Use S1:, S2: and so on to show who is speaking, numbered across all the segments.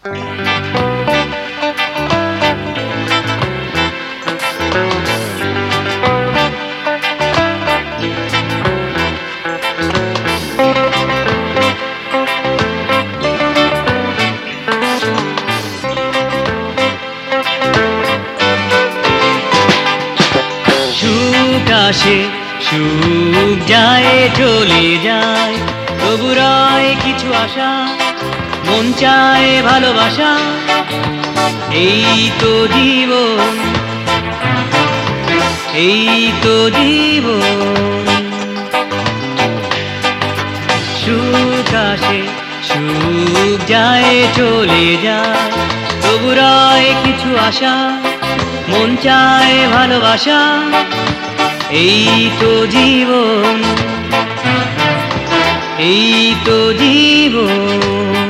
S1: আসে সুখ যায় চলে যায়, তবু রয় কিছু আশা, মন চায় ভালোবাসা। এই তো জীবন, এই তো জীবন। সুখ আসে সুখ যায় চলে যায়, তবু রয় কিছু আশা, মন চায় ভালোবাসা। এই তো জীবন, এই তো জীবন।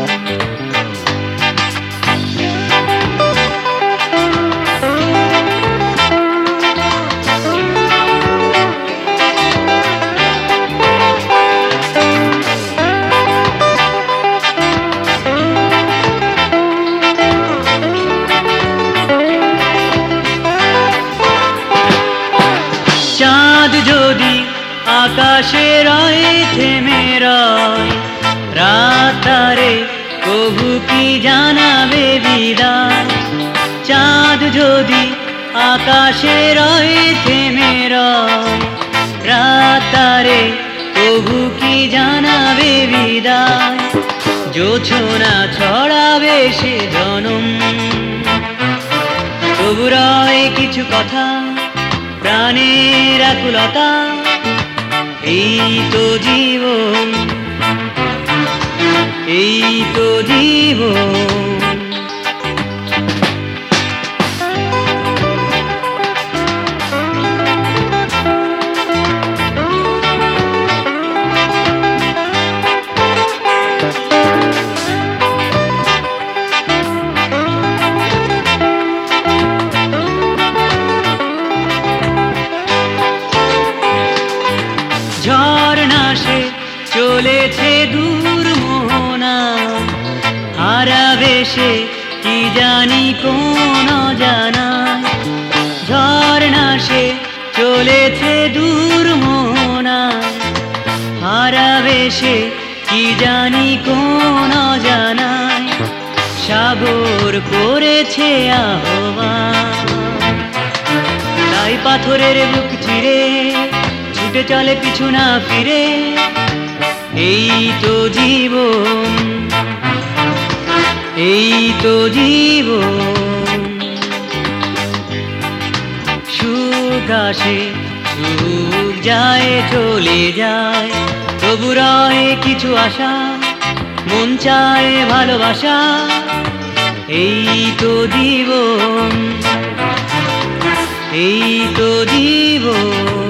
S1: চাঁদ যদি আকাশে রয় থেমে রয়, রাত তারে কবু কি জানাবে বিদায়। চাঁদ যদি আকাশে রয় থেমে রয়, রাত তারে কবু কি জানাবে বিদায়। জোছনা ছড়াবে সে জনম, তবু রয় কিছু কথা, প্রাণের আকুলতা। এই তো জীবন, এই তো জীবন। ঝর্ণা সে চলেছে দূর মোহনা, হারাবে সে কি জানি কোন অজানায়। ঝর্ণা সে চলেছে দূর মোহনা, হারাবে সে কি জানি কোন অজানায়। সাগর করেছে আহ্বান, তাই পাথরের বুক চিরে ছুটে চলে পিছু না ফিরে। এই তো জীবন, এই তো জীবন। সুখ আসে সুখ যায় চলে যায়, তবু রয় কিছু আশা, মন চায় ভালোবাসা। এই তো জীবন, এই তো জীবন।